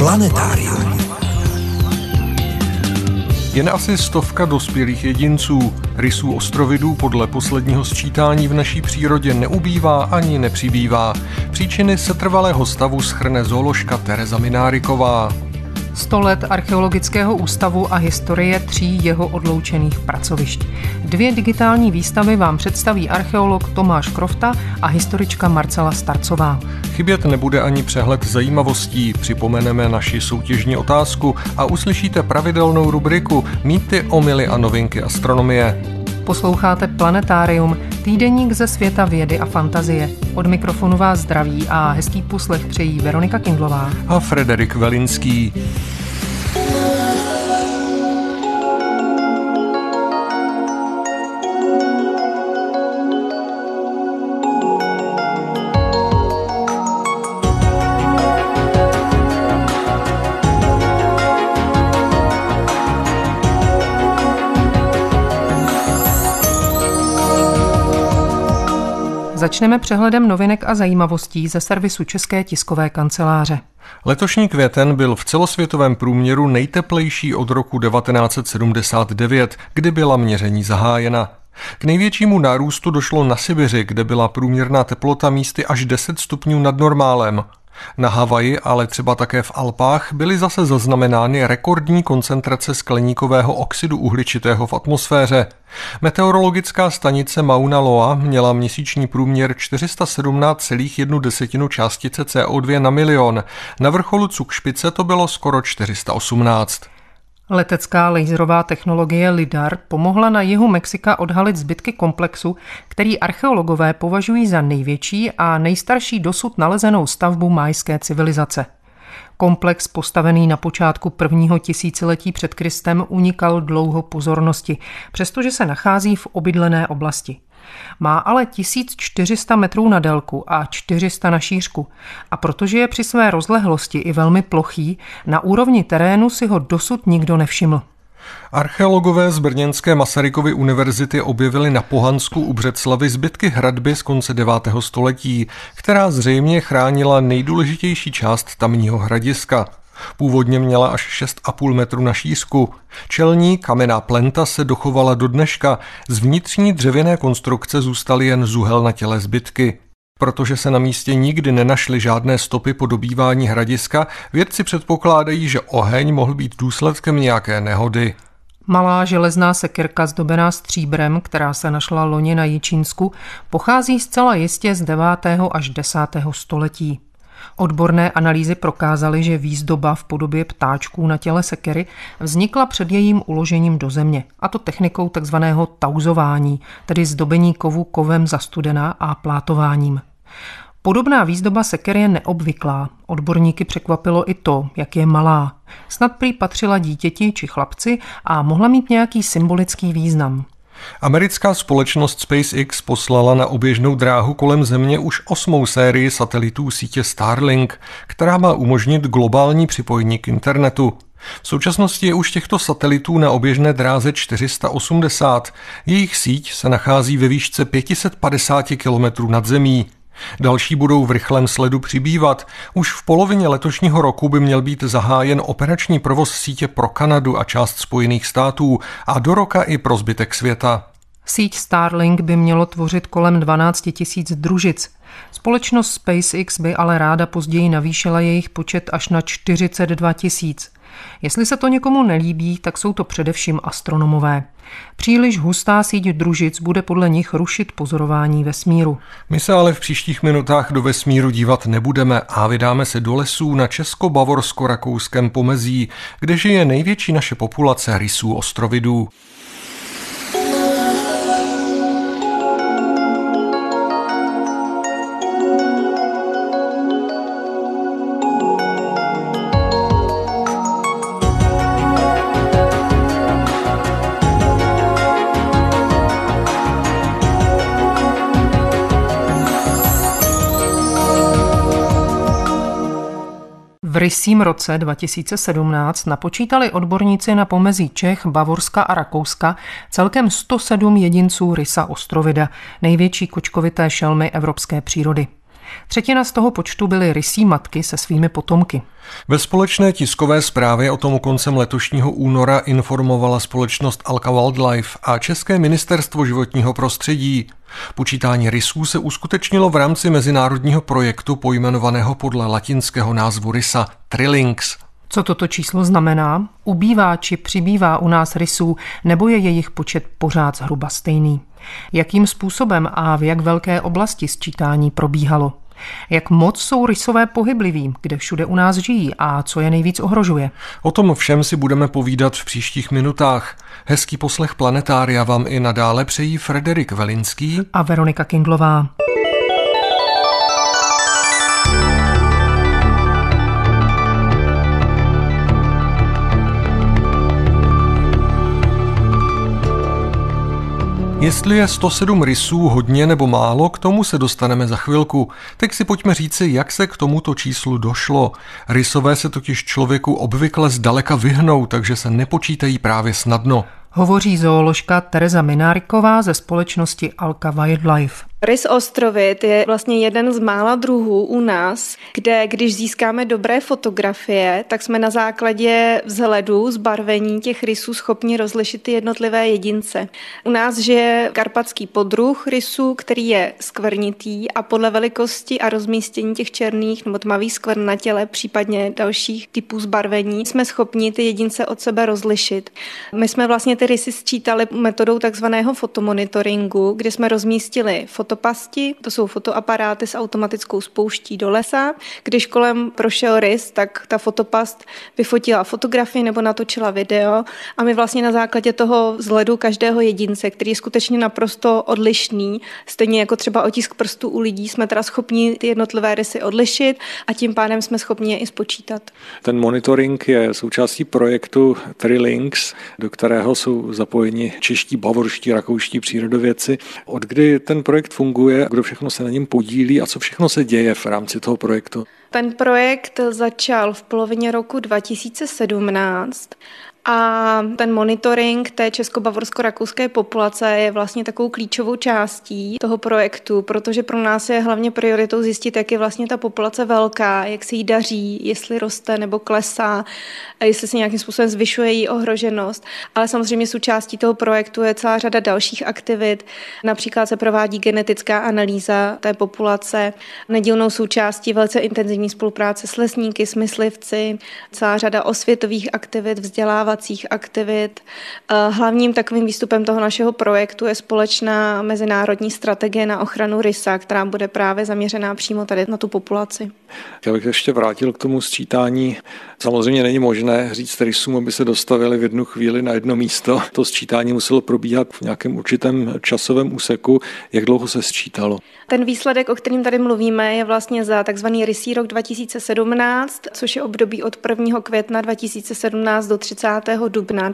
Planetárium. Jen asi 100 dospělých jedinců, rysů ostrovidů, podle posledního sčítání v naší přírodě neubývá ani nepřibývá. Příčiny setrvalého stavu shrne zooložka Tereza Mináriková. 100 let Archeologického ústavu a historie 3 jeho odloučených pracovišť. 2 digitální výstavy vám představí archeolog Tomáš Krofta a historička Marcela Starcová. Chybět nebude ani přehled zajímavostí, připomeneme naši soutěžní otázku a uslyšíte pravidelnou rubriku Mýty, omyly a novinky astronomie. Posloucháte Planetárium, týdeník ze světa vědy a fantazie. Od mikrofonu vás zdraví a hezký poslech přejí Veronika Kindlová a Frederik Velinský. Začneme přehledem novinek a zajímavostí ze servisu České tiskové kanceláře. Letošní květen byl v celosvětovém průměru nejteplejší od roku 1979, kdy byla měření zahájena. K největšímu nárůstu došlo na Sibiři, kde byla průměrná teplota místy až 10 stupňů nad normálem. Na Havaji, ale třeba také v Alpách, byly zase zaznamenány rekordní koncentrace skleníkového oxidu uhličitého v atmosféře. Meteorologická stanice Mauna Loa měla měsíční průměr 417,1 částice CO2 na milion. Na vrcholu Zugspitze to bylo skoro 418. Letecká laserová technologie LIDAR pomohla na jihu Mexika odhalit zbytky komplexu, který archeologové považují za největší a nejstarší dosud nalezenou stavbu mayské civilizace. Komplex postavený na počátku 1. tisíciletí před Kristem unikal dlouho pozornosti, přestože se nachází v obydlené oblasti. Má ale 1400 metrů na délku a 400 na šířku a protože je při své rozlehlosti i velmi plochý, na úrovni terénu si ho dosud nikdo nevšiml. Archeologové z brněnské Masarykovy univerzity objevili na Pohansku u Břeclavi zbytky hradby z konce 9. století, která zřejmě chránila nejdůležitější část tamního hradiska. Původně měla až 6,5 metru na šířku. Čelní kamenná plenta se dochovala do dneška, z vnitřní dřevěné konstrukce zůstaly jen zuhelnatělé zbytky. Protože se na místě nikdy nenašly žádné stopy po dobývání hradiska, vědci předpokládají, že oheň mohl být důsledkem nějaké nehody. Malá železná sekyrka zdobená stříbrem, která se našla loni na Jičínsku, pochází zcela jistě z 9. až 10. století. Odborné analýzy prokázaly, že výzdoba v podobě ptáčků na těle sekery vznikla před jejím uložením do země, a to technikou takzvaného tauzování, tedy zdobení kovu kovem za studena a plátováním. Podobná výzdoba sekery je neobvyklá. Odborníky překvapilo i to, jak je malá. Snad prý patřila dítěti či chlapci a mohla mít nějaký symbolický význam. Americká společnost SpaceX poslala na oběžnou dráhu kolem Země už 8. sérii satelitů sítě Starlink, která má umožnit globální připojení k internetu. V současnosti je už těchto satelitů na oběžné dráze 480. Jejich síť se nachází ve výšce 550 km nad zemí. Další budou v rychlém sledu přibývat. Už v polovině letošního roku by měl být zahájen operační provoz sítě pro Kanadu a část Spojených států a do roka i pro zbytek světa. Síť Starlink by mělo tvořit kolem 12 000 družic. Společnost SpaceX by ale ráda později navýšila jejich počet až na 42 000. Jestli se to někomu nelíbí, tak jsou to především astronomové. Příliš hustá síť družic bude podle nich rušit pozorování vesmíru. My se ale v příštích minutách do vesmíru dívat nebudeme a vydáme se do lesů na česko-bavorsko-rakouském pomezí, kde žije největší naše populace rysů ostrovidů. V rysím roce 2017 napočítali odborníci na pomezí Čech, Bavorska a Rakouska celkem 107 jedinců rysa ostrovida, největší kočkovité šelmy evropské přírody. Třetina z toho počtu byly rysí matky se svými potomky. Ve společné tiskové zprávě o tom koncem letošního února informovala společnost Alka Wildlife a České ministerstvo životního prostředí. Počítání rysů se uskutečnilo v rámci mezinárodního projektu pojmenovaného podle latinského názvu rysa Trilynx. Co toto číslo znamená? Ubývá či přibývá u nás rysů, nebo je jejich počet pořád zhruba stejný? Jakým způsobem a v jak velké oblasti sčítání probíhalo? Jak moc jsou rysové pohybliví, kde všude u nás žijí a co je nejvíc ohrožuje? O tom všem si budeme povídat v příštích minutách. Hezký poslech Planetária vám i nadále přejí Frederik Velinský a Veronika Kindlová. Jestli je 107 rysů hodně nebo málo, k tomu se dostaneme za chvilku. Teď si pojďme říci, jak se k tomuto číslu došlo. Rysové se totiž člověku obvykle zdaleka vyhnou, takže se nepočítají právě snadno. Hovoří zooložka Tereza Mináriková ze společnosti Alka Wildlife. Rys ostrovit je vlastně jeden z mála druhů u nás, kde když získáme dobré fotografie, tak jsme na základě vzhledu, zbarvení těch rysů schopni rozlišit ty jednotlivé jedince. U nás žije karpatský poddruh rysů, který je skvrnitý a podle velikosti a rozmístění těch černých nebo tmavých skvrn na těle, případně dalších typů zbarvení, jsme schopni ty jedince od sebe rozlišit. My jsme vlastně ty rysy sčítali metodou takzvaného fotomonitoringu, kde jsme rozmístili fotopasti, to jsou fotoaparáty s automatickou spouští do lesa. Když kolem prošel rys, tak ta fotopast vyfotila fotografii nebo natočila video a my vlastně na základě toho vzhledu každého jedince, který je skutečně naprosto odlišný, stejně jako třeba otisk prstů u lidí, jsme teda schopni ty jednotlivé rysy odlišit a tím pádem jsme schopni je i spočítat. Ten monitoring je součástí projektu Trilynx, do kterého jsou zapojeni čeští, bavorští, rakouští přírodovědci. Od kdy ten projekt funguje, kdo všechno se na něm podílí a co všechno se děje v rámci toho projektu? Ten projekt začal v polovině roku 2017 a ten monitoring té česko-bavorsko-rakouské populace je vlastně takovou klíčovou částí toho projektu, protože pro nás je hlavně prioritou zjistit, jak je vlastně ta populace velká, jak se jí daří, jestli roste nebo klesá, a jestli se nějakým způsobem zvyšuje její ohroženost. Ale samozřejmě součástí toho projektu je celá řada dalších aktivit. Například se provádí genetická analýza té populace, nedílnou součástí velice intenzivní spolupráce s lesníky, s myslivci, celá řada osvětových aktivit, vzdělávacích aktivit. Hlavním takovým výstupem toho našeho projektu je společná mezinárodní strategie na ochranu rysa, která bude právě zaměřená přímo tady na tu populaci. Já bych ještě vrátil k tomu sčítání. Samozřejmě není možné říct rysům, aby se dostavili v jednu chvíli na jedno místo. To sčítání muselo probíhat v nějakém určitém časovém úseku. Jak dlouho se sčítalo? Ten výsledek, o kterém tady mluvíme, je vlastně za takzvaný rysí rok 2017, což je období od 1. května 2017 do 30. dubna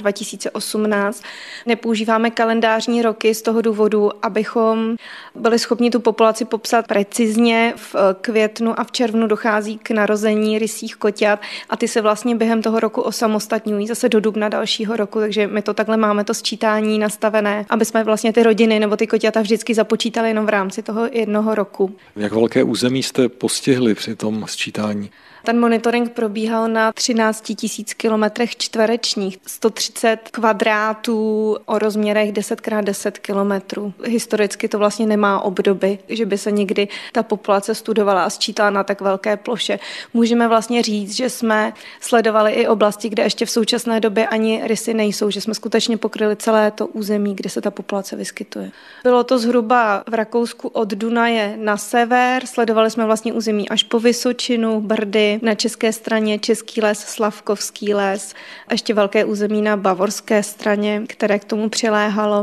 2018. Nepoužíváme kalendářní roky z toho důvodu, abychom byli schopni tu populaci popsat precizně. V květnu a v červnu dochází k narození rysích koťat a ty se vlastně během toho roku osamostatňují zase do dubna dalšího roku, takže my to takhle máme to sčítání nastavené, aby jsme vlastně ty rodiny nebo ty koťata vždycky započítali jenom v rámci toho jednoho roku. Jak velké území jste postihli při tom sčítání? Ten monitoring probíhal na 13 000 kilometrech čtverečních, 130 kvadrátů o rozměrech 10x10 kilometrů. Historicky to vlastně nemá obdoby, že by se někdy ta populace studovala a sčítala na tak velké ploše. Můžeme vlastně říct, že jsme sledovali i oblasti, kde ještě v současné době ani rysy nejsou, že jsme skutečně pokryli celé to území, kde se ta populace vyskytuje. Bylo to zhruba v Rakousku od Dunaje na sever, sledovali jsme vlastně území až po Vysočinu, Brdy, na české straně Český les, Slavkovský les a ještě velké území na bavorské straně, které k tomu přiléhalo.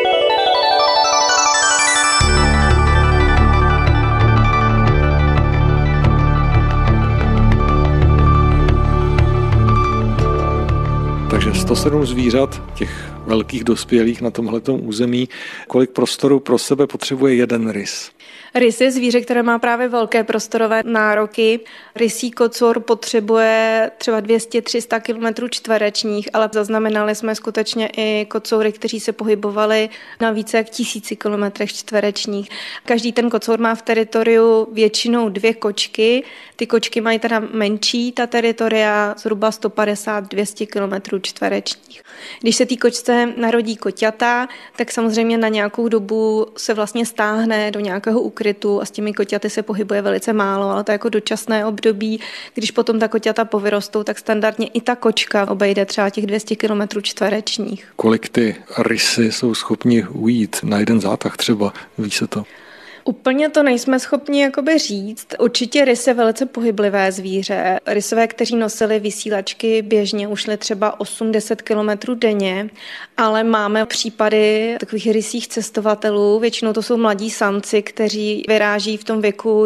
Takže 107 zvířat, těch velkých dospělých na tomhletom území. Kolik prostoru pro sebe potřebuje jeden rys? Rys je zvíře, které má právě velké prostorové nároky. Rysí kocour potřebuje třeba 200-300 km čtverečních, ale zaznamenali jsme skutečně i kocoury, kteří se pohybovali na více jak 1000 km čtverečních. Každý ten kocour má v teritoriu většinou 2 kočky. Ty kočky mají teda menší, ta teritoria zhruba 150-200 km čtverečních. Když se té kočce narodí koťata, tak samozřejmě na nějakou dobu se vlastně stáhne do nějakého úkrytu a s těmi koťaty se pohybuje velice málo, ale to je jako dočasné období. Když potom ta koťata povyrostou, tak standardně i ta kočka obejde třeba těch 200 km čtverečních. Kolik ty rysy jsou schopni ujít na jeden zátah třeba, ví se to? Úplně to nejsme schopni jakoby říct. Určitě rys je velice pohyblivé zvíře. Rysové, kteří nosili vysílačky, běžně ušli třeba 8-10 kilometrů denně, ale máme případy takových rysích cestovatelů. Většinou to jsou mladí samci, kteří vyráží v tom věku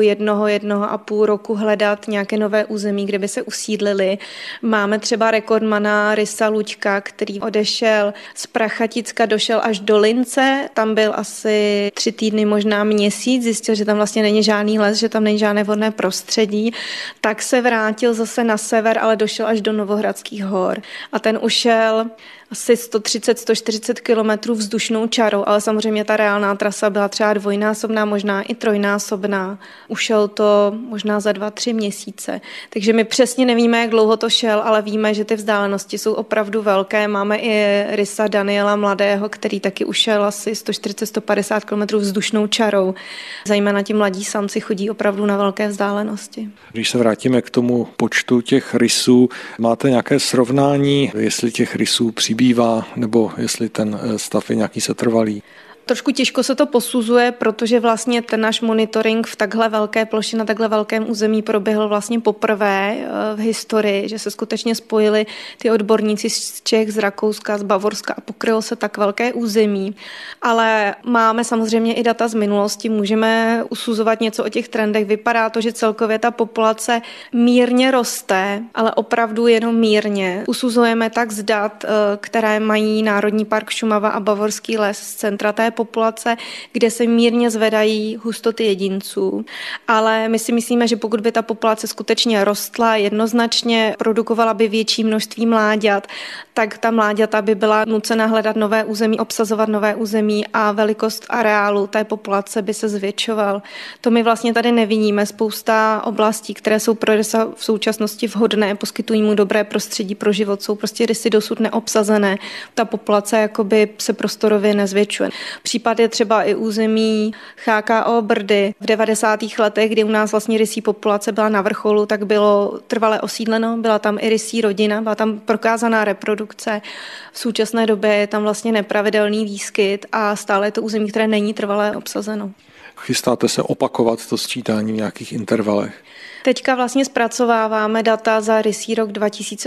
1,5 roku hledat nějaké nové území, kde by se usídlili. Máme třeba rekordmana rysa Luďka, který odešel z Prachaticka, došel až do Lince, tam byl asi 3 týdny, možná měsíc, zjistil, že tam vlastně není žádný les, že tam není žádné vodné prostředí, tak se vrátil zase na sever, ale došel až do Novohradských hor. A ten ušel asi 130-140 kilometrů vzdušnou čarou, ale samozřejmě ta reálná trasa byla třeba dvojnásobná, možná i trojnásobná. Ušel to možná za 2-3 měsíce. Takže my přesně nevíme, jak dlouho to šel, ale víme, že ty vzdálenosti jsou opravdu velké. Máme i rysa Daniela Mladého, který taky ušel asi 140-150 kilometrů vzdušnou čarou. Zejména ti mladí samci chodí opravdu na velké vzdálenosti. Když se vrátíme k tomu počtu těch rysů, máte nějaké srovnání, jestli těch rysů přibývá, nebo jestli ten stav je nějaký setrvalý? Trošku těžko se to posuzuje, protože vlastně ten náš monitoring v takhle velké ploše na takhle velkém území proběhl vlastně poprvé v historii, že se skutečně spojili ty odborníci z Čech, z Rakouska, z Bavorska a pokrylo se tak velké území. Ale máme samozřejmě i data z minulosti, můžeme usuzovat něco o těch trendech. Vypadá to, že celkově ta populace mírně roste, ale opravdu jenom mírně. Usuzujeme tak z dat, které mají Národní park Šumava a Bavorský les z centra té populace, kde se mírně zvedají hustoty jedinců. Ale my si myslíme, že pokud by ta populace skutečně rostla, jednoznačně produkovala by větší množství mláďat, tak ta mláďata by byla nucena hledat nové území, obsazovat nové území a velikost areálu té populace by se zvětšoval. To my vlastně tady nevidíme. Spousta oblastí, které jsou pro rysa v současnosti vhodné, poskytují mu dobré prostředí pro život, jsou prostě rysy dosud neobsazené. Ta populace jakoby se prostorově nezvětšuje. Případ je třeba i území CHKO Brdy. V 90. letech, kdy u nás vlastně rysí populace byla na vrcholu, tak bylo trvale osídleno, byla tam i rysí rodina, byla tam prokázaná reprodukce. V současné době je tam vlastně nepravidelný výskyt a stále je to území, které není trvale obsazeno. Chystáte se opakovat to sčítání v nějakých intervalech? Teďka vlastně zpracováváme data za rysí rok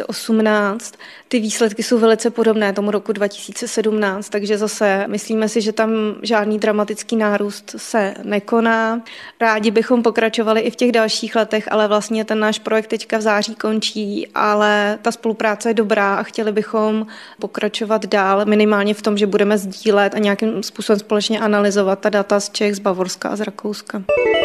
2018. Ty výsledky jsou velice podobné tomu roku 2017, takže zase myslíme si, že tam žádný dramatický nárůst se nekoná. Rádi bychom pokračovali i v těch dalších letech, ale vlastně ten náš projekt teďka v září končí, ale ta spolupráce je dobrá a chtěli bychom pokračovat dál, minimálně v tom, že budeme sdílet a nějakým způsobem společně analyzovat ta data z Čech, z Bavorska a z Rakouska.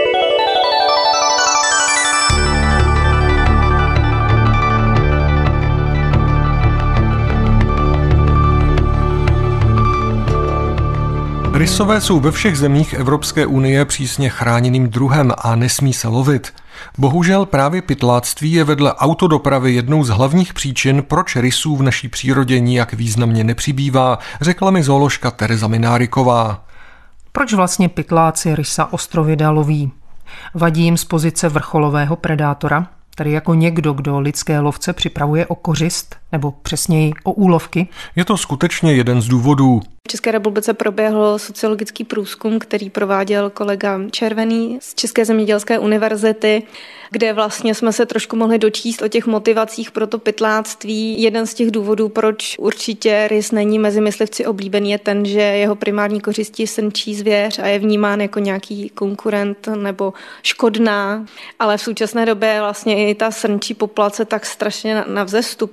Rysové jsou ve všech zemích Evropské unie přísně chráněným druhem a nesmí se lovit. Bohužel právě pytláctví je vedle autodopravy jednou z hlavních příčin, proč rysů v naší přírodě nijak významně nepřibývá, řekla mi zooložka Tereza Mináriková. Proč vlastně pytláci rysa ostrovida loví? Vadí jim z pozice vrcholového predátora, tedy jako někdo, kdo lidské lovce připravuje o kořist, nebo přesněji o úlovky? Je to skutečně jeden z důvodů. V České republice proběhl sociologický průzkum, který prováděl kolega Červený z České zemědělské univerzity, kde vlastně jsme se trošku mohli dočíst o těch motivacích pro to pytláctví. Jeden z těch důvodů, proč určitě rys není mezi myslivci oblíbený, je ten, že jeho primární kořistí je srnčí zvěř a je vnímán jako nějaký konkurent nebo škodná, ale v současné době vlastně i ta srnčí populace tak strašně na vzestupu. Samozřejmě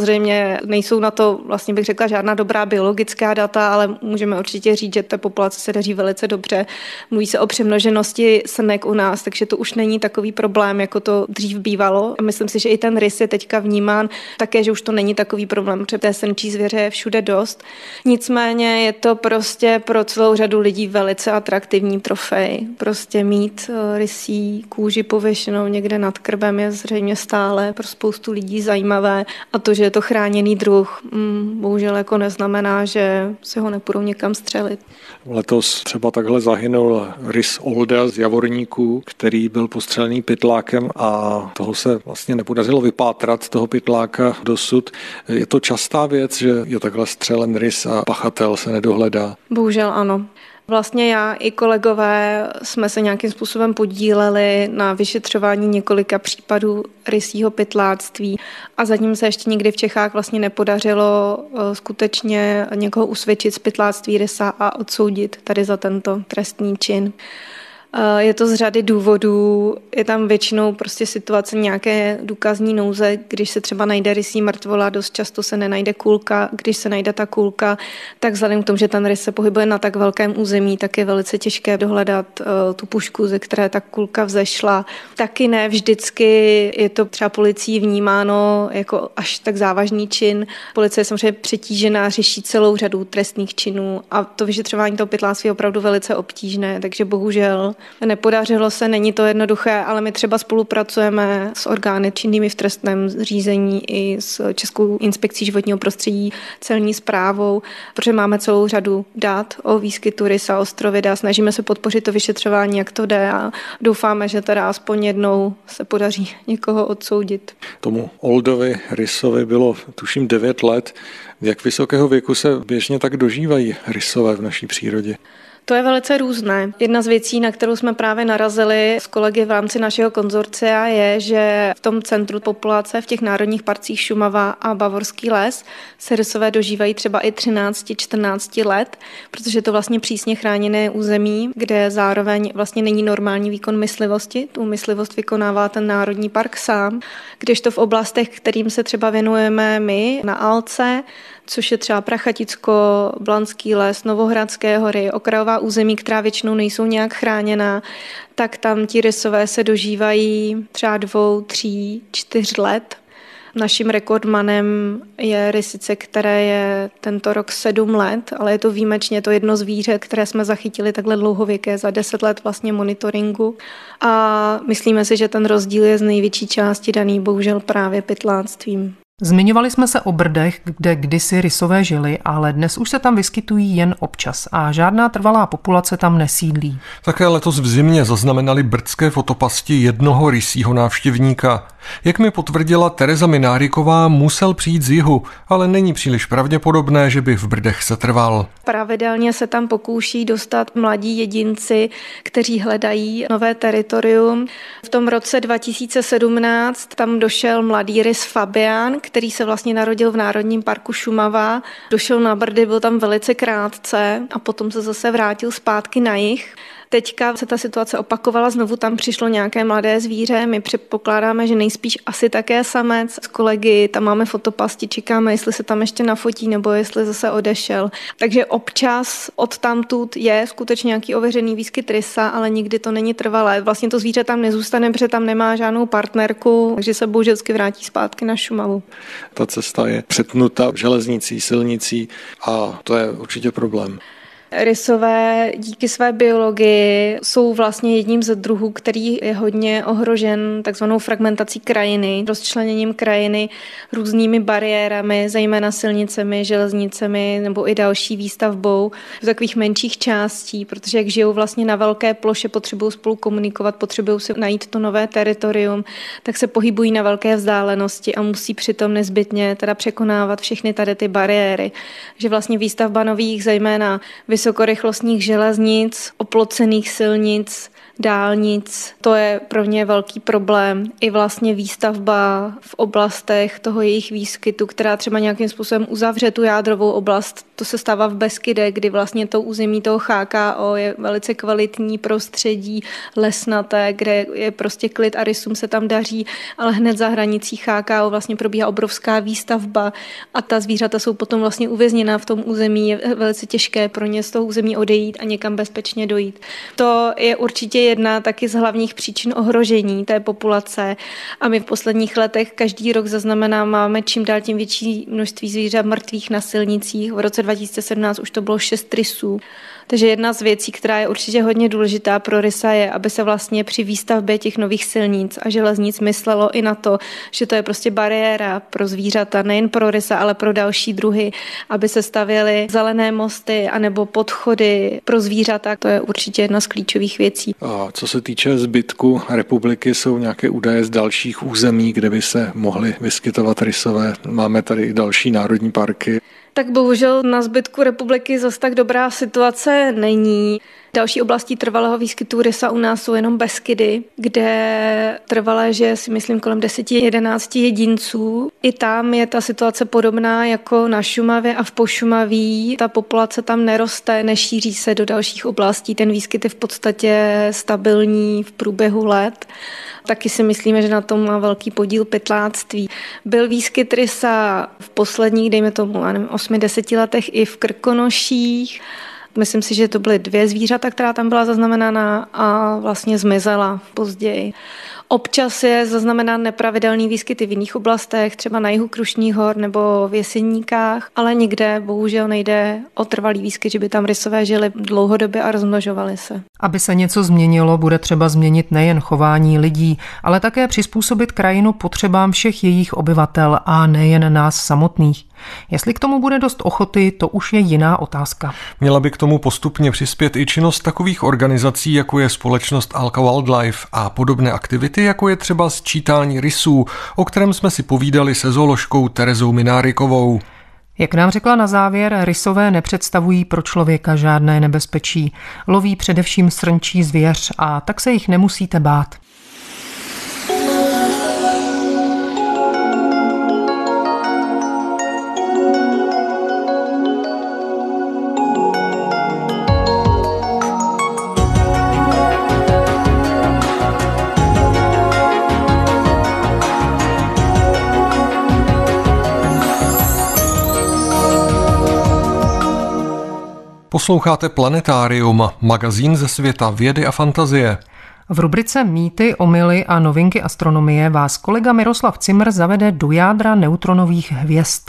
Samozřejmě nejsou na to, vlastně bych řekla, žádná dobrá biologická data, ale můžeme určitě říct, že té populace se daří velice dobře. Mluví se o přemnoženosti srnek u nás, takže to už není takový problém, jako to dřív bývalo. A myslím si, že i ten rys je teďka vnímán také, že už to není takový problém, protože té srnčí zvěře je všude dost. Nicméně je to prostě pro celou řadu lidí velice atraktivní trofej. Prostě mít rysí kůži pověšenou někde nad krbem je zřejmě stále pro spoustu lidí zajímavé. A to, že je to chráněný druh, bohužel jako neznamená, že se ho nepůjdou někam střelit. Letos třeba takhle zahynul rys Olda z Javorníků, který byl postřelený pytlákem a toho se vlastně nepodařilo vypátrat, toho pytláka dosud. Je to častá věc, že je takhle střelen rys a pachatel se nedohledá? Bohužel ano. Vlastně já i kolegové jsme se nějakým způsobem podíleli na vyšetřování několika případů rysího pytláctví a zatím se ještě nikdy v Čechách vlastně nepodařilo skutečně někoho usvědčit z pytláctví rysa a odsoudit tady za tento trestný čin. Je to z řady důvodů, je tam většinou prostě situace nějaké důkazní nouze, když se třeba najde rysí mrtvola, dost často se nenajde kulka, když se najde ta kulka, tak vzhledem k tomu, že ten rys se pohybuje na tak velkém území, tak je velice těžké dohledat tu pušku, ze které ta kulka vzešla. Taky ne vždycky je to třeba policií vnímáno jako až tak závažný čin. Policie je samozřejmě přetížená, řeší celou řadu trestných činů a to vyšetřování toho pytláctví je opravdu velice obtížné, takže bohužel nepodařilo se, není to jednoduché, ale my třeba spolupracujeme s orgány činnými v trestném řízení i s Českou inspekcí životního prostředí, celní správou, protože máme celou řadu dat o výskytu rysa ostrovida. Snažíme se podpořit to vyšetřování, jak to jde a doufáme, že teda aspoň jednou se podaří někoho odsoudit. Tomu Oldovi rysovi bylo tuším 9 let. Jak vysokého věku se běžně tak dožívají rysové v naší přírodě? To je velice různé. Jedna z věcí, na kterou jsme právě narazili s kolegy v rámci našeho konzorcia, je, že v tom centru populace v těch národních parcích Šumava a Bavorský les se rysové dožívají třeba i 13-14 let, protože je to vlastně přísně chráněné území, kde zároveň vlastně není normální výkon myslivosti. Tu myslivost vykonává ten národní park sám, kdežto v oblastech, kterým se třeba věnujeme my na Alce, což je třeba Prachaticko, Blanský les, Novohradské hory, okrajová území, která většinou nejsou nějak chráněná, tak tam ti rysové se dožívají třeba 2, 3, 4 let. Naším rekordmanem je rysice, které je tento rok 7 let, ale je to výjimečně to jedno zvíře, které jsme zachytili takhle dlouhověké za 10 let vlastně monitoringu. A myslíme si, že ten rozdíl je z největší části daný bohužel právě pytláctvím. Zmiňovali jsme se o Brdech, kde kdysi rysové žili, ale dnes už se tam vyskytují jen občas a žádná trvalá populace tam nesídlí. Také letos v zimě zaznamenali brdské fotopasti jednoho rysího návštěvníka. Jak mi potvrdila Tereza Mináriková, musel přijít z jihu, ale není příliš pravděpodobné, že by v Brdech setrval. Pravidelně se tam pokouší dostat mladí jedinci, kteří hledají nové teritorium. V tom roce 2017 tam došel mladý rys Fabián, který se vlastně narodil v Národním parku Šumava. Došel na Brdy, byl tam velice krátce a potom se zase vrátil zpátky na jih. Teďka se ta situace opakovala, znovu tam přišlo nějaké mladé zvíře, my předpokládáme, že nejspíš asi také samec. S kolegy tam máme fotopasti, čekáme, jestli se tam ještě nafotí nebo jestli zase odešel. Takže občas odtamtud je skutečně nějaký ověřený výskyt rysa, ale nikdy to není trvalé. Vlastně to zvíře tam nezůstane, protože tam nemá žádnou partnerku, takže se bohužel vrátí zpátky na Šumavu. Ta cesta je přetnuta železnicí, silnicí a to je určitě problém. Rysové díky své biologii jsou vlastně jedním ze druhů, který je hodně ohrožen takzvanou fragmentací krajiny, rozčleněním krajiny různými bariérami, zejména silnicemi, železnicemi nebo i další výstavbou v takových menších částí, protože jak žijou vlastně na velké ploše, potřebují spolu komunikovat, potřebují si najít to nové teritorium, tak se pohybují na velké vzdálenosti a musí přitom nezbytně teda překonávat všechny tady ty bariéry. Že vlastně výstavba nových, zejména vysokorychlostních železnic, oplocených silnic dálnic. To je pro ně velký problém. I vlastně výstavba v oblastech toho jejich výskytu, která třeba nějakým způsobem uzavře tu jádrovou oblast. To se stává v Beskydech, kdy vlastně to území toho CHKO je velice kvalitní prostředí, lesnaté, kde je prostě klid a rysům se tam daří, ale hned za hranicí CHKO vlastně probíhá obrovská výstavba a ta zvířata jsou potom vlastně uvězněná v tom území. Je velice těžké pro ně z toho území odejít a někam bezpečně dojít. To je určitě jedna taky z hlavních příčin ohrožení té populace a my v posledních letech každý rok zaznamenáváme čím dál tím větší množství zvířat mrtvých na silnicích. V roce 2017 už to bylo 6 rysů. Takže jedna z věcí, která je určitě hodně důležitá pro rysa, je, aby se vlastně při výstavbě těch nových silnic a železnic myslelo i na to, že to je prostě bariéra pro zvířata, nejen pro rysa, ale pro další druhy, aby se stavěly zelené mosty anebo podchody pro zvířata. To je určitě jedna z klíčových věcí. A co se týče zbytku republiky, jsou nějaké údaje z dalších území, kde by se mohly vyskytovat rysové? Máme tady i další národní parky. Tak bohužel na zbytku republiky zase tak dobrá situace není. Další oblastí trvalého výskytu rysa u nás jsou jenom Beskydy, kde trvalé žije si myslím kolem 10-11 jedinců. I tam je ta situace podobná jako na Šumavě a v Pošumaví. Ta populace tam neroste, nešíří se do dalších oblastí. Ten výskyt je v podstatě stabilní v průběhu let. Taky si myslíme, že na tom má velký podíl pytláctví. Byl výskyt rysa v posledních, dejme tomu, 8-10 letech i v Krkonoších. Myslím si, že to byly 2 zvířata, která tam byla zaznamenána a vlastně zmizela později. Občas je zaznamenán nepravidelný výskyt i v jiných oblastech, třeba na jihu Krušných hor nebo v Jeseníkách, ale nikde bohužel nejde o trvalý výskyt, že by tam rysové žili dlouhodobě a rozmnožovali se. Aby se něco změnilo, bude třeba změnit nejen chování lidí, ale také přizpůsobit krajinu potřebám všech jejich obyvatel a nejen nás samotných. Jestli k tomu bude dost ochoty, to už je jiná otázka. Měla by k tomu postupně přispět i činnost takových organizací, jako je společnost Alka Wildlife a podobné aktivity, jako je třeba sčítání rysů, o kterém jsme si povídali se zooložkou Terezou Minárikovou. Jak nám řekla na závěr, rysové nepředstavují pro člověka žádné nebezpečí. Loví především srnčí zvěř a tak se jich nemusíte bát. Posloucháte Planetárium, magazín ze světa vědy a fantazie. V rubrice Mýty, omyly a novinky astronomie vás kolega Miroslav Cimr zavede do jádra neutronových hvězd.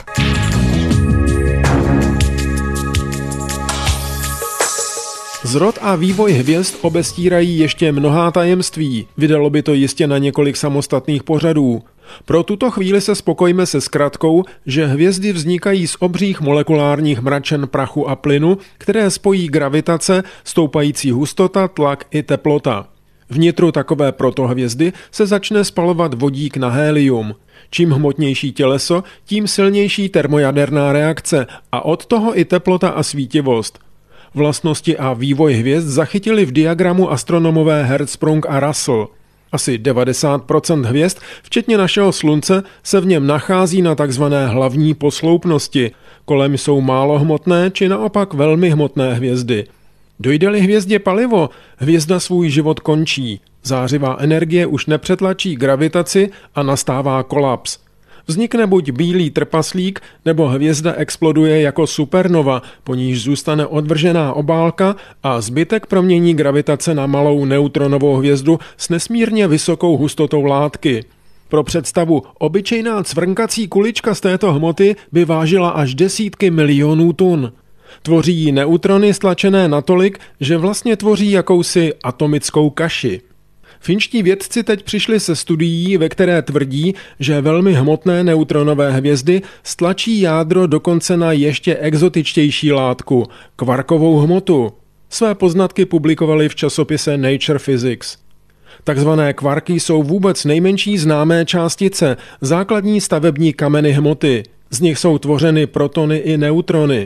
Zrod a vývoj hvězd obestírají ještě mnohá tajemství. Vydalo by to jistě na několik samostatných pořadů. Pro tuto chvíli se spokojíme se zkratkou, že hvězdy vznikají z obřích molekulárních mračen prachu a plynu, které spojí gravitace, stoupající hustota, tlak i teplota. V nitru takové protohvězdy se začne spalovat vodík na hélium. Čím hmotnější těleso, tím silnější termojaderná reakce a od toho i teplota a svítivost. Vlastnosti a vývoj hvězd zachytili v diagramu astronomové Hertzsprung a Russell. Asi 90% hvězd, včetně našeho slunce, se v něm nachází na takzvané hlavní posloupnosti. Kolem jsou málo hmotné či naopak velmi hmotné hvězdy. Dojde-li hvězdě palivo, hvězda svůj život končí. Zářivá energie už nepřetlačí gravitaci a nastává kolaps. Vznikne buď bílý trpaslík, nebo hvězda exploduje jako supernova, po níž zůstane odvržená obálka a zbytek promění gravitace na malou neutronovou hvězdu s nesmírně vysokou hustotou látky. Pro představu, obyčejná cvrnkací kulička z této hmoty by vážila až desítky milionů tun. Tvoří ji neutrony stlačené natolik, že vlastně tvoří jakousi atomickou kaši. Finští vědci teď přišli se studií, ve které tvrdí, že velmi hmotné neutronové hvězdy stlačí jádro dokonce na ještě exotičtější látku, kvarkovou hmotu. Své poznatky publikovali v časopise Nature Physics. Takzvané kvarky jsou vůbec nejmenší známé částice, základní stavební kameny hmoty. Z nich jsou tvořeny protony i neutrony.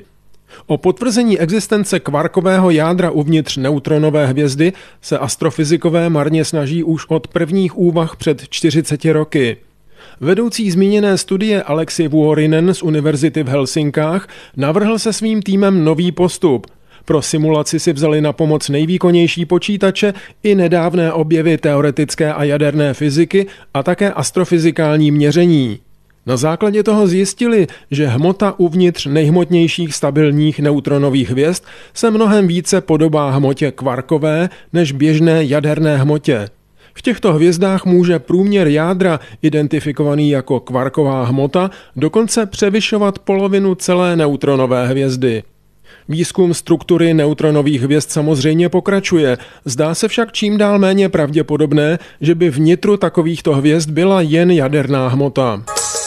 O potvrzení existence kvarkového jádra uvnitř neutronové hvězdy se astrofyzikové marně snaží už od prvních úvah před 40 roky. Vedoucí zmíněné studie Aleksi Vuorinen z univerzity v Helsinkách navrhl se svým týmem nový postup. Pro simulaci si vzali na pomoc nejvýkonnější počítače i nedávné objevy teoretické a jaderné fyziky a také astrofyzikální měření. Na základě toho zjistili, že hmota uvnitř nejhmotnějších stabilních neutronových hvězd se mnohem více podobá hmotě kvarkové než běžné jaderné hmotě. V těchto hvězdách může průměr jádra, identifikovaný jako kvarková hmota, dokonce převyšovat polovinu celé neutronové hvězdy. Výzkum struktury neutronových hvězd samozřejmě pokračuje, zdá se však čím dál méně pravděpodobné, že by v nitru takovýchto hvězd byla jen jaderná hmota.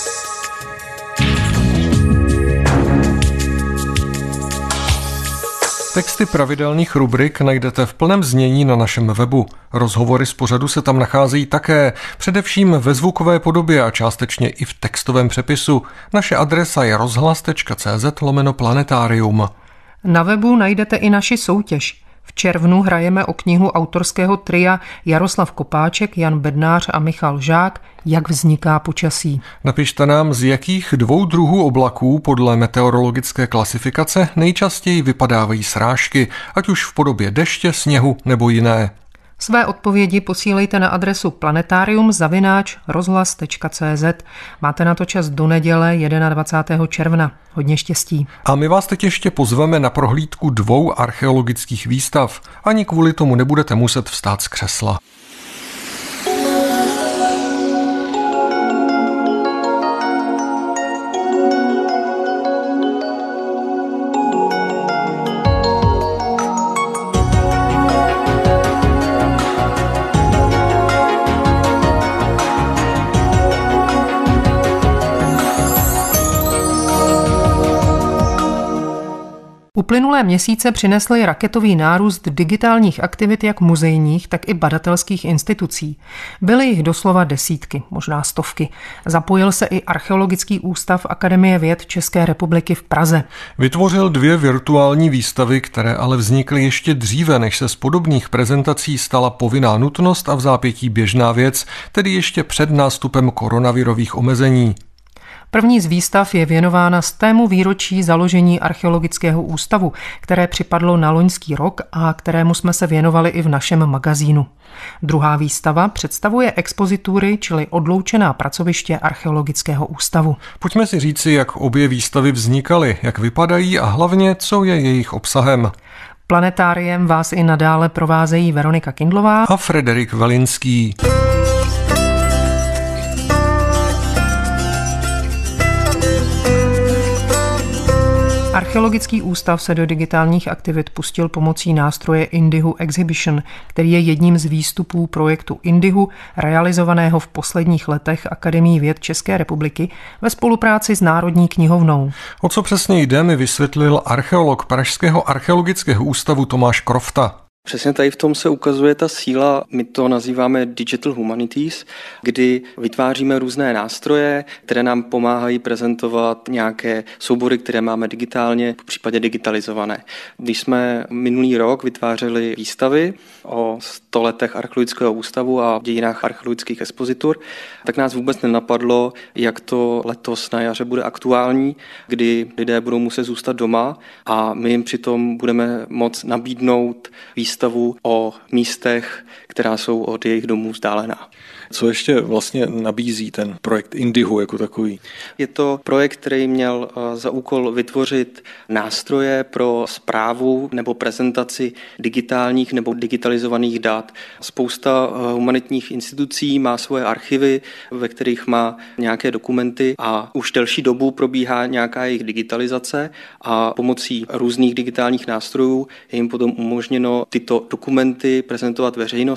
Texty pravidelných rubrik najdete v plném znění na našem webu. Rozhovory z pořadu se tam nacházejí také, především ve zvukové podobě a částečně i v textovém přepisu. Naše adresa je rozhlas.cz/planetarium. Na webu najdete i naši soutěž. V červnu hrajeme o knihu autorského tria Jaroslav Kopáček, Jan Bednář a Michal Žák Jak vzniká počasí. Napište nám, z jakých 2 druhů oblaků podle meteorologické klasifikace nejčastěji vypadávají srážky, ať už v podobě deště, sněhu nebo jiné. Své odpovědi posílejte na adresu planetarium@rozhlas.cz. Máte na to čas do neděle 21. června. Hodně štěstí. A my vás teď ještě pozveme na prohlídku 2 archeologických výstav. Ani kvůli tomu nebudete muset vstát z křesla. Uplynulé měsíce přinesly raketový nárůst digitálních aktivit jak muzejních, tak i badatelských institucí. Byly jich doslova desítky, možná stovky. Zapojil se i Archeologický ústav Akademie věd České republiky v Praze. Vytvořil 2 virtuální výstavy, které ale vznikly ještě dříve, než se z podobných prezentací stala povinná nutnost a vzápětí běžná věc, tedy ještě před nástupem koronavirových omezení. První z výstav je věnována 100. výročí založení Archeologického ústavu, které připadlo na loňský rok a kterému jsme se věnovali i v našem magazínu. Druhá výstava představuje expozitury, čili odloučená pracoviště Archeologického ústavu. Pojďme si říci, jak obě výstavy vznikaly, jak vypadají a hlavně, co je jejich obsahem. Planetáriem vás i nadále provázejí Veronika Kindlová a Frederik Velinský. Archeologický ústav se do digitálních aktivit pustil pomocí nástroje Indihu Exhibition, který je jedním z výstupů projektu Indihu, realizovaného v posledních letech Akademií věd České republiky ve spolupráci s Národní knihovnou. O co přesně jde, mi vysvětlil archeolog Pražského archeologického ústavu Tomáš Krofta. Přesně tady v tom se ukazuje ta síla, my to nazýváme Digital Humanities, kdy vytváříme různé nástroje, které nám pomáhají prezentovat nějaké soubory, které máme digitálně, v případě digitalizované. Když jsme minulý rok vytvářeli výstavy o 100 letech Archeologického ústavu a dějinách archeologických expozitur, tak nás vůbec nenapadlo, jak to letos na jaře bude aktuální, kdy lidé budou muset zůstat doma a my jim přitom budeme moct nabídnout výstavu o místech, která jsou od jejich domů vzdálená. Co ještě vlastně nabízí ten projekt Indihu jako takový? Je to projekt, který měl za úkol vytvořit nástroje pro správu nebo prezentaci digitálních nebo digitalizovaných dat. Spousta humanitních institucí má svoje archivy, ve kterých má nějaké dokumenty a už delší dobu probíhá nějaká jejich digitalizace a pomocí různých digitálních nástrojů je jim potom umožněno tyto dokumenty prezentovat veřejnosti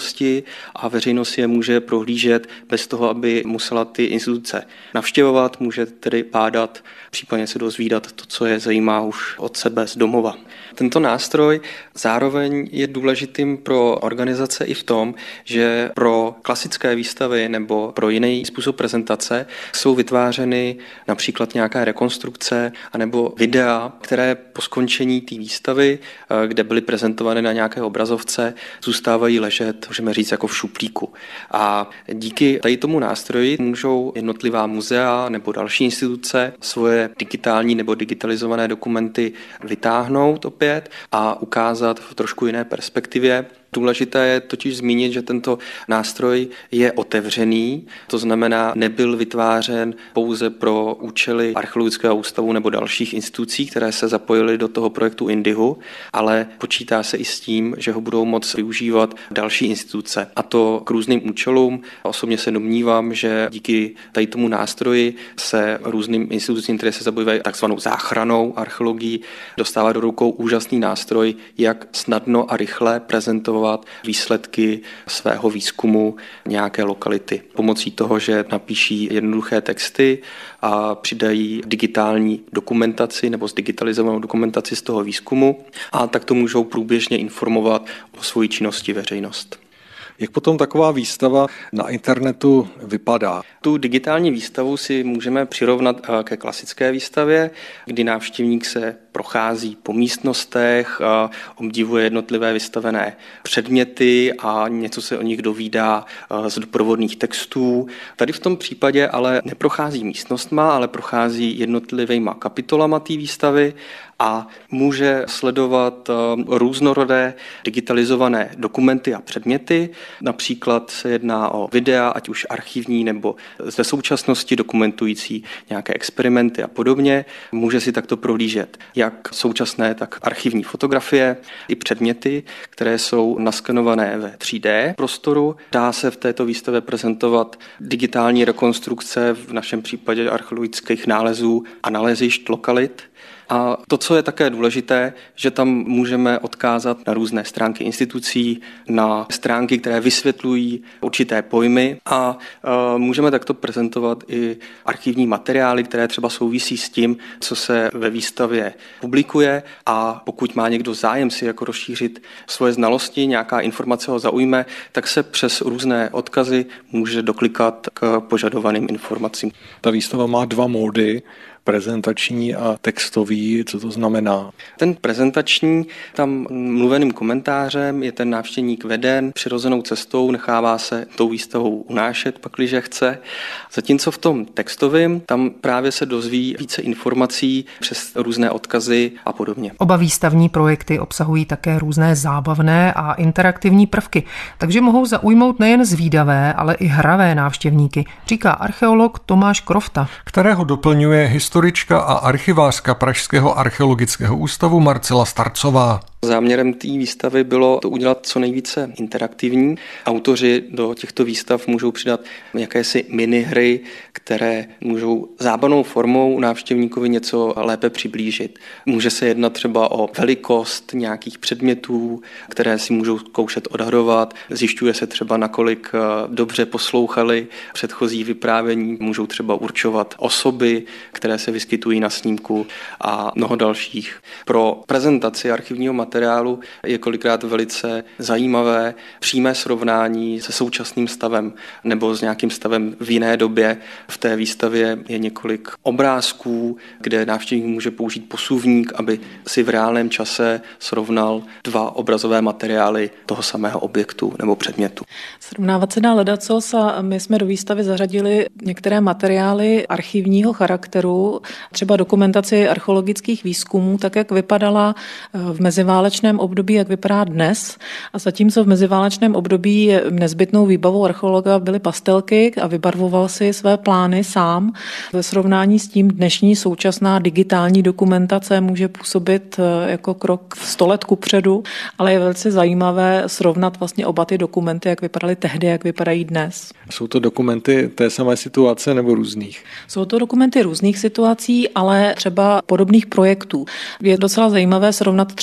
veřejnosti a veřejnost je může prohlížet bez toho, aby musela ty instituce navštěvovat, může tedy pádat, případně se dozvídat to, co je zajímá už od sebe z domova. Tento nástroj zároveň je důležitým pro organizace i v tom, že pro klasické výstavy nebo pro jiný způsob prezentace jsou vytvářeny například nějaké rekonstrukce anebo videa, které po skončení té výstavy, kde byly prezentovány na nějaké obrazovce, zůstávají ležet, můžeme říct, jako v šuplíku. A díky tady tomu nástroji můžou jednotlivá muzea nebo další instituce svoje digitální nebo digitalizované dokumenty vytáhnout opět a ukázat v trošku jiné perspektivě. Důležité je totiž zmínit, že tento nástroj je otevřený, to znamená, nebyl vytvářen pouze pro účely Archeologického ústavu nebo dalších institucí, které se zapojily do toho projektu Indihu, ale počítá se i s tím, že ho budou moct využívat další instituce. A to k různým účelům. Osobně se domnívám, že díky tady tomu nástroji se různým institucím, které se zabývají takzvanou záchrannou archeologií, dostává do rukou úžasný nástroj, jak snadno a rychle prezentovat výsledky svého výzkumu nějaké lokality. Pomocí toho, že napíší jednoduché texty a přidají digitální dokumentaci nebo zdigitalizovanou dokumentaci z toho výzkumu a takto můžou průběžně informovat o své činnosti veřejnost. Jak potom taková výstava na internetu vypadá? Tu digitální výstavu si můžeme přirovnat ke klasické výstavě, kdy návštěvník se prochází po místnostech, obdivuje jednotlivé vystavené předměty a něco se o nich dovídá z doprovodných textů. Tady v tom případě ale neprochází místnostma, ale prochází jednotlivýma kapitolama té výstavy a může sledovat různorodé digitalizované dokumenty a předměty. Například se jedná o videa, ať už archivní nebo ze současnosti dokumentující nějaké experimenty a podobně. Může si takto prohlížet jak současné, tak archivní fotografie i předměty, které jsou naskenované ve 3D prostoru. Dá se v této výstavě prezentovat digitální rekonstrukce, v našem případě archeologických nálezů a nalezišť lokalit. A to, co je také důležité, že tam můžeme odkázat na různé stránky institucí, na stránky, které vysvětlují určité pojmy a můžeme takto prezentovat i archivní materiály, které třeba souvisí s tím, co se ve výstavě publikuje a pokud má někdo zájem si jako rozšířit svoje znalosti, nějaká informace ho zaujme, tak se přes různé odkazy může doklikat k požadovaným informacím. Ta výstava má 2 módy, prezentační a textový. Co to znamená? Ten prezentační, tam mluveným komentářem je ten návštěvník veden přirozenou cestou, nechává se tou výstavou unášet, pakliže chce. Zatímco v tom textovém, tam právě se dozví více informací přes různé odkazy a podobně. Oba výstavní projekty obsahují také různé zábavné a interaktivní prvky, takže mohou zaujmout nejen zvídavé, ale i hravé návštěvníky, říká archeolog Tomáš Krofta, kterého doplňuje historička a archivářka Pražského archeologického ústavu Marcela Starcová. Záměrem té výstavy bylo to udělat co nejvíce interaktivní. Autoři do těchto výstav můžou přidat jakési minihry, které můžou zábavnou formou návštěvníkovi něco lépe přiblížit. Může se jednat třeba o velikost nějakých předmětů, které si můžou zkoušet odhadovat. Zjišťuje se třeba, nakolik dobře poslouchali předchozí vyprávění. Můžou třeba určovat osoby, které se vyskytují na snímku a mnoho dalších. Pro prezentaci archivního materiálu je kolikrát velice zajímavé přímé srovnání se současným stavem nebo s nějakým stavem v jiné době. V té výstavě je několik obrázků, kde návštěvník může použít posuvník, aby si v reálném čase srovnal 2 obrazové materiály toho samého objektu nebo předmětu. Srovnávat se dá ledacos a my jsme do výstavy zařadili některé materiály archivního charakteru, třeba dokumentaci archeologických výzkumů, tak jak vypadala v meziválečném období, jak vypadá dnes. A zatímco v meziválečném období nezbytnou výbavou archeologa byly pastelky a vybarvoval si své plány sám. Ve srovnání s tím dnešní současná digitální dokumentace může působit jako krok 100 let kupředu, ale je velice zajímavé srovnat vlastně oba ty dokumenty, jak vypadaly tehdy, jak vypadají dnes. Jsou to dokumenty té samé situace nebo různých? Jsou to dokumenty různých situací, ale třeba podobných projektů. Je docela zajímavé srovnat třeba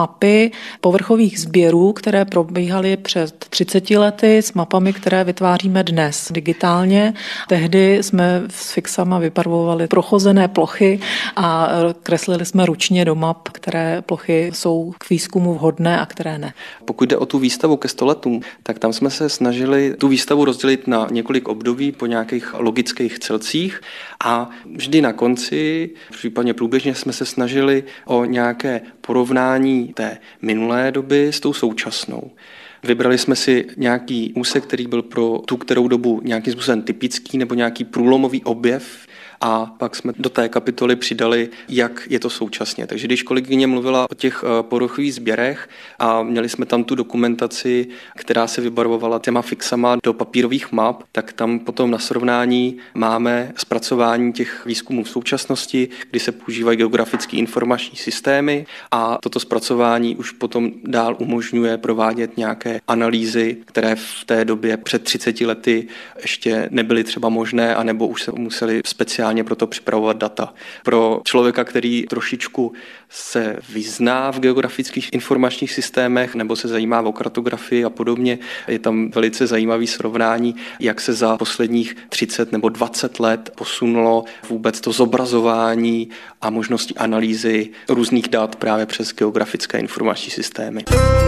mapy povrchových sběrů, které probíhaly před 30 lety s mapami, které vytváříme dnes digitálně. Tehdy jsme s fixama vybarvovali prochozené plochy a kreslili jsme ručně do map, které plochy jsou k výzkumu vhodné a které ne. Pokud jde o tu výstavu ke 100 letům, tak tam jsme se snažili tu výstavu rozdělit na několik období po nějakých logických celcích a vždy na konci, případně průběžně jsme se snažili o nějaké porovnání té minulé doby s tou současnou. Vybrali jsme si nějaký úsek, který byl pro tu kterou dobu nějakým způsobem typický nebo nějaký průlomový objev, a pak jsme do té kapitoly přidali, jak je to současně. Takže když kolegyně mluvila o těch povrchových sběrech a měli jsme tam tu dokumentaci, která se vybarvovala těma fixama do papírových map, tak tam potom na srovnání máme zpracování těch výzkumů v současnosti, kdy se používají geografické informační systémy a toto zpracování už potom dál umožňuje provádět nějaké analýzy, které v té době před 30 lety ještě nebyly třeba možné, anebo už se museli speciálně proto připravovat data. Pro člověka, který trošičku se vyzná v geografických informačních systémech nebo se zajímá o kartografii a podobně, je tam velice zajímavý srovnání, jak se za posledních 30 nebo 20 let posunulo vůbec to zobrazování a možnosti analýzy různých dat právě přes geografické informační systémy.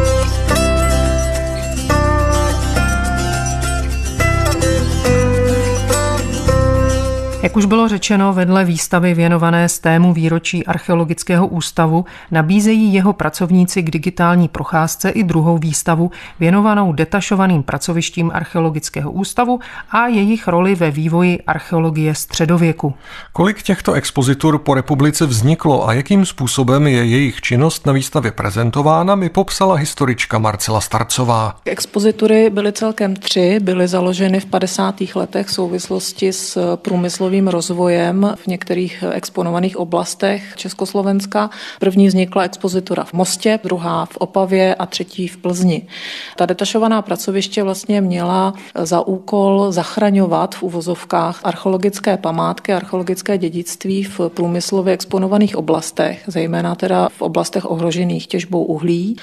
Jak už bylo řečeno, vedle výstavy věnované stému výročí Archeologického ústavu nabízejí jeho pracovníci k digitální procházce i druhou výstavu věnovanou detašovaným pracovištím Archeologického ústavu a jejich roli ve vývoji archeologie středověku. Kolik těchto expozitur po republice vzniklo a jakým způsobem je jejich činnost na výstavě prezentována, mi popsala historička Marcela Starcová. Expozitury byly celkem 3, byly založeny v 50. letech v souvislosti s průmyslovým rozvojem v některých exponovaných oblastech Československa. První vznikla expozitura v Mostě, druhá v Opavě a třetí v Plzni. Ta detašovaná pracoviště vlastně měla za úkol zachraňovat v uvozovkách archeologické památky, archeologické dědictví v průmyslově exponovaných oblastech, zejména teda v oblastech ohrožených těžbou uhlí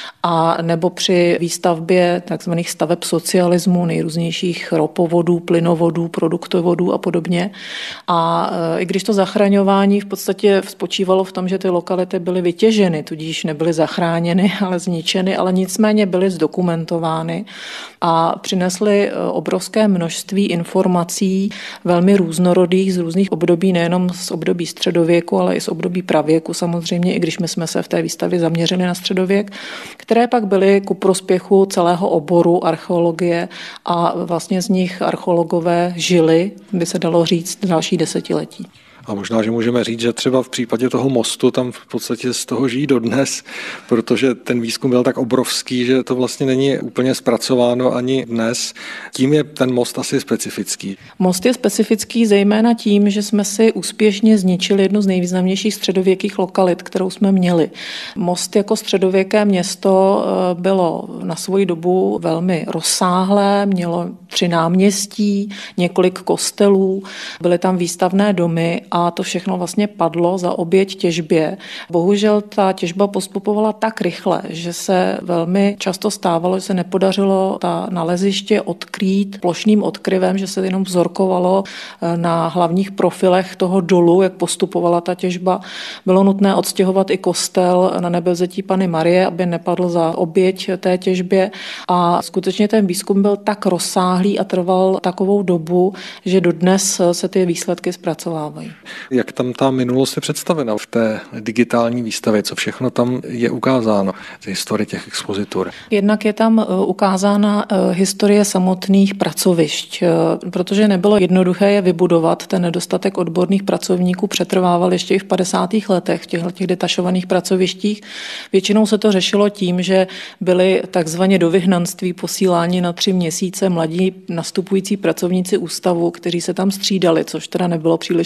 a nebo při výstavbě takzvaných staveb socialismu, nejrůznějších ropovodů, plynovodů, produktovodů a podobně. A i když to zachraňování v podstatě spočívalo v tom, že ty lokality byly vytěženy, tudíž nebyly zachráněny, ale zničeny, ale nicméně byly zdokumentovány a přinesly obrovské množství informací, velmi různorodých z různých období, nejenom z období středověku, ale i z období pravěku samozřejmě, i když my jsme se v té výstavě zaměřili na středověk, které pak byly ku prospěchu celého oboru archeologie a vlastně z nich archeologové žili, by se dalo říct, další desetiletí. A možná, že můžeme říct, že třeba v případě toho mostu tam v podstatě z toho žijí dodnes, protože ten výzkum byl tak obrovský, že to vlastně není úplně zpracováno ani dnes. Tím je ten most asi specifický. Most je specifický zejména tím, že jsme si úspěšně zničili jednu z nejvýznamnějších středověkých lokalit, kterou jsme měli. Most jako středověké město bylo na svoji dobu velmi rozsáhlé, mělo 3 náměstí, několik kostelů, byly tam výstavné domy a to všechno vlastně padlo za oběť těžbě. Bohužel ta těžba postupovala tak rychle, že se velmi často stávalo, že se nepodařilo ta naleziště odkrýt plošným odkryvem, že se jenom vzorkovalo na hlavních profilech toho dolu, jak postupovala ta těžba. Bylo nutné odstěhovat i kostel na Nebevzetí Panny Marie, aby nepadl za oběť té těžbě a skutečně ten výzkum byl tak rozsáhlý a trval takovou dobu, že dodnes se ty výsledky zpracovávají. Jak tam ta minulost je představena v té digitální výstavě, co všechno tam je ukázáno z historie těch expozitur? Jednak je tam ukázána historie samotných pracovišť, protože nebylo jednoduché je vybudovat. Ten nedostatek odborných pracovníků přetrvával ještě i v 50. letech v těch detašovaných pracovištích. Většinou se to řešilo tím, že byli takzvaně do vyhnanství posíláni na 3 měsíce mladí nastupující pracovníci ústavu, kteří se tam střídali, což teda nebylo příliš ku prospěchu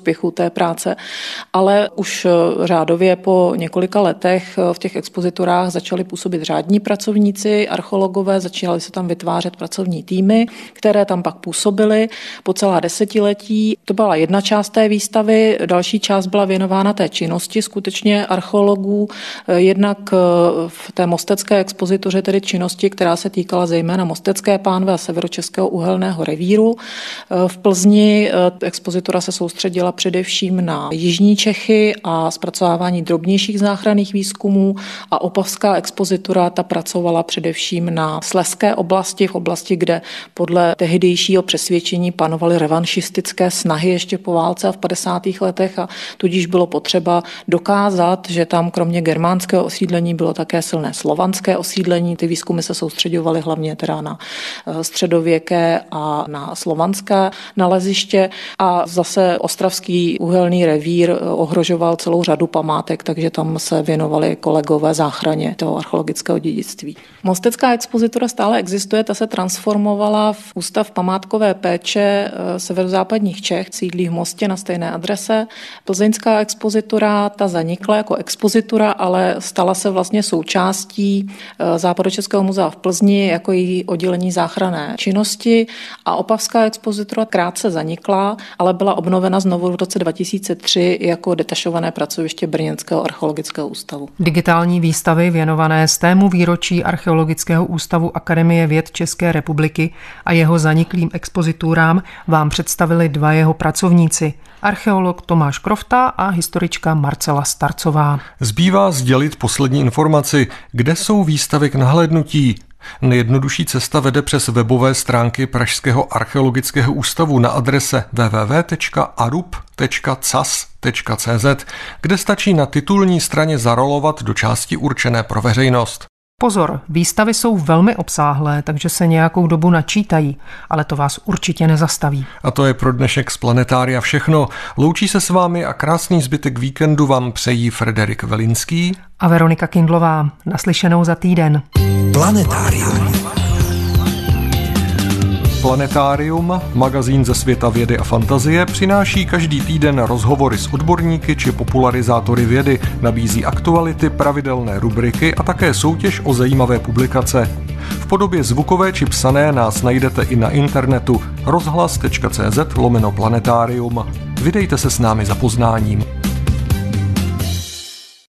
úspěchu té práce. Ale už řádově po několika letech v těch expoziturách začali působit řádní pracovníci, archeologové, začaly se tam vytvářet pracovní týmy, které tam pak působily po celá desetiletí. To byla jedna část té výstavy, další část byla věnována té činnosti skutečně archeologů, jednak v té mostecké expozituře, tedy činnosti, která se týkala zejména Mostecké pánve a Severočeského uhelného revíru. V Plzni expozitura se soustředila především na jižní Čechy a zpracovávání drobnějších záchranných výzkumů a opavská expozitura ta pracovala především na Slezské oblasti, v oblasti, kde podle tehdejšího přesvědčení panovaly revanšistické snahy ještě po válce v 50. letech a tudíž bylo potřeba dokázat, že tam kromě germánského osídlení bylo také silné slovanské osídlení. Ty výzkumy se soustředovaly hlavně teda na středověké a na slovanské naleziště a zase ostravský uhelný revír ohrožoval celou řadu památek, takže tam se věnovali kolegové záchraně toho archeologického dědictví. Mostecká expozitura stále existuje, ta se transformovala v Ústav památkové péče severozápadních Čech, sídlí v Mostě na stejné adrese. Plzeňská expozitura, ta zanikla jako expozitura, ale stala se vlastně součástí Západočeského muzea v Plzni jako její oddělení záchranné činnosti a opavská expozitura krátce zanikla, ale byla obnovena znovu v roce 2003 jako detašované pracoviště Brněnského archeologického ústavu. Digitální výstavy věnované z tému výročí Archeologického ústavu Akademie věd České republiky a jeho zaniklým expoziturám vám představili dva jeho pracovníci, archeolog Tomáš Krofta a historička Marcela Starcová. Zbývá sdělit poslední informaci, kde jsou výstavy k nahlédnutí. Nejjednodušší cesta vede přes webové stránky Pražského archeologického ústavu na adrese www.arup.cas.cz, kde stačí na titulní straně zarolovat do části určené pro veřejnost. Pozor, výstavy jsou velmi obsáhlé, takže se nějakou dobu načítají, ale to vás určitě nezastaví. A to je pro dnešek z Planetária všechno. Loučí se s vámi a krásný zbytek víkendu vám přejí Frederik Velinský a Veronika Kindlová. Naslyšenou za týden. Planetárium. Planetárium, magazín ze světa vědy a fantazie, přináší každý týden rozhovory s odborníky či popularizátory vědy, nabízí aktuality, pravidelné rubriky a také soutěž o zajímavé publikace. V podobě zvukové či psané nás najdete i na internetu rozhlas.cz/planetárium. Vydejte se s námi za poznáním.